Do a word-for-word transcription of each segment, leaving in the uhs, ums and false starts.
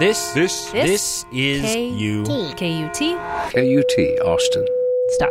This, this, this, this is K- you. K U T. K U T, Austin. Stop.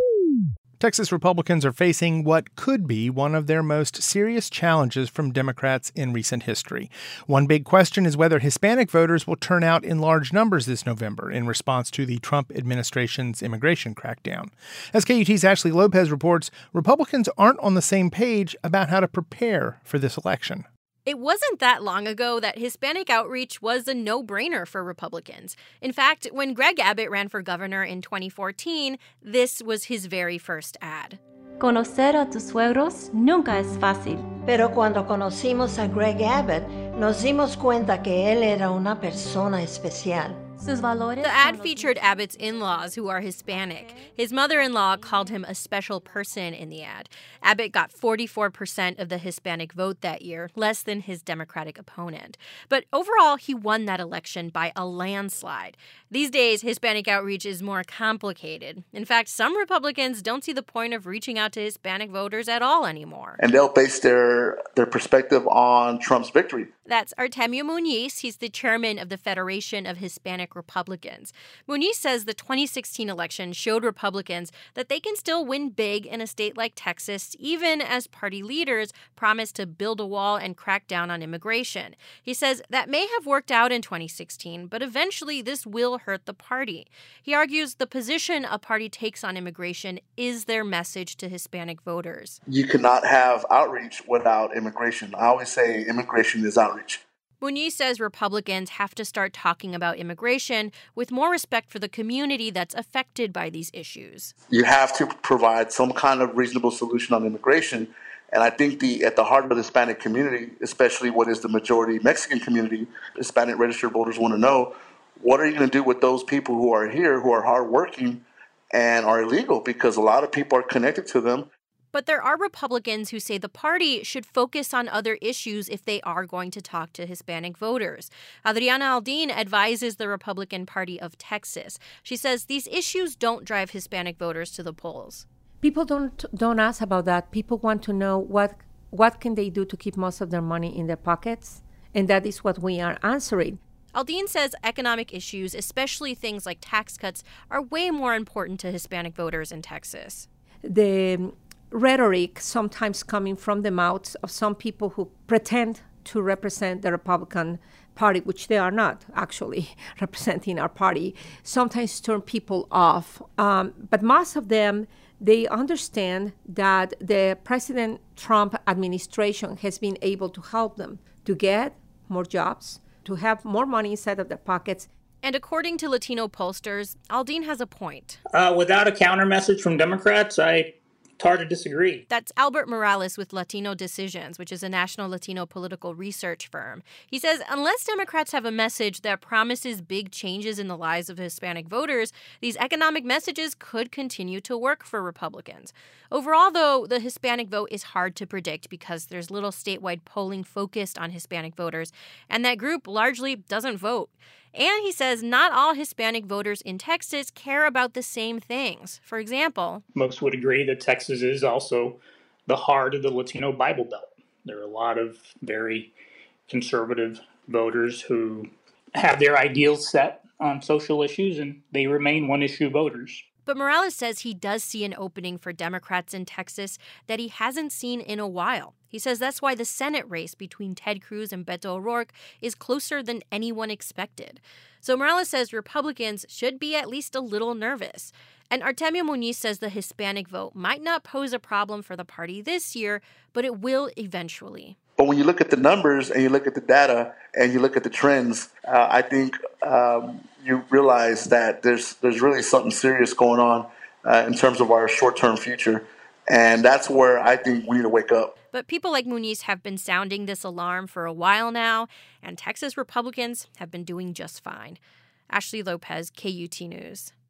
Texas Republicans are facing what could be one of their most serious challenges from Democrats in recent history. One big question is whether Hispanic voters will turn out in large numbers this November in response to the Trump administration's immigration crackdown. As K U T's Ashley Lopez reports, Republicans aren't on the same page about how to prepare for this election. It wasn't that long ago that Hispanic outreach was a no-brainer for Republicans. In fact, when Greg Abbott ran for governor in twenty fourteen, this was his very first ad. Conocer a tus suegros nunca es fácil. Pero cuando conocimos a Greg Abbott, nos dimos cuenta que él era una persona especial. Sus valores. The ad featured Abbott's in-laws, who are Hispanic. His mother-in-law called him a special person in the ad. Abbott got forty-four percent of the Hispanic vote that year, less than his Democratic opponent. But overall, he won that election by a landslide. These days, Hispanic outreach is more complicated. In fact, some Republicans don't see the point of reaching out to Hispanic voters at all anymore. And they'll base their, their perspective on Trump's victory. That's Artemio Muniz. He's the chairman of the Federation of Hispanic Republicans. Muniz says the twenty sixteen election showed Republicans that they can still win big in a state like Texas, even as party leaders promise to build a wall and crack down on immigration. He says that may have worked out in twenty sixteen, but eventually this will hurt the party. He argues the position a party takes on immigration is their message to Hispanic voters. You cannot have outreach without immigration. I always say immigration is outreach. Muniz says Republicans have to start talking about immigration with more respect for the community that's affected by these issues. You have to provide some kind of reasonable solution on immigration. And I think the at the heart of the Hispanic community, especially what is the majority Mexican community, Hispanic registered voters want to know, what are you going to do with those people who are here, who are hardworking and are illegal? Because a lot of people are connected to them. But there are Republicans who say the party should focus on other issues if they are going to talk to Hispanic voters. Adriana Aldin advises the Republican Party of Texas. She says these issues don't drive Hispanic voters to the polls. People don't don't ask about that. People want to know what what can they do to keep most of their money in their pockets, and that is what we are answering. Aldin says economic issues, especially things like tax cuts, are way more important to Hispanic voters in Texas. The rhetoric sometimes coming from the mouths of some people who pretend to represent the Republican Party, which they are not actually representing our party, sometimes turn people off. Um, but most of them, they understand that the President Trump administration has been able to help them to get more jobs, to have more money inside of their pockets. And according to Latino pollsters, Aldin has a point. Uh, without a counter message from Democrats, I It's hard to disagree. That's Albert Morales with Latino Decisions, which is a national Latino political research firm. He says unless Democrats have a message that promises big changes in the lives of Hispanic voters, these economic messages could continue to work for Republicans. Overall, though, the Hispanic vote is hard to predict because there's little statewide polling focused on Hispanic voters, and that group largely doesn't vote. And he says not all Hispanic voters in Texas care about the same things. For example, most would agree that Texas is also the heart of the Latino Bible Belt. There are a lot of very conservative voters who have their ideals set on social issues, and they remain one-issue voters. But Morales says he does see an opening for Democrats in Texas that he hasn't seen in a while. He says that's why the Senate race between Ted Cruz and Beto O'Rourke is closer than anyone expected. So Morales says Republicans should be at least a little nervous. And Artemio Muniz says the Hispanic vote might not pose a problem for the party this year, but it will eventually. But when you look at the numbers and you look at the data and you look at the trends, uh, I think um, you realize that there's there's really something serious going on uh, in terms of our short-term future. And that's where I think we need to wake up. But people like Muniz have been sounding this alarm for a while now, and Texas Republicans have been doing just fine. Ashley Lopez, K U T News.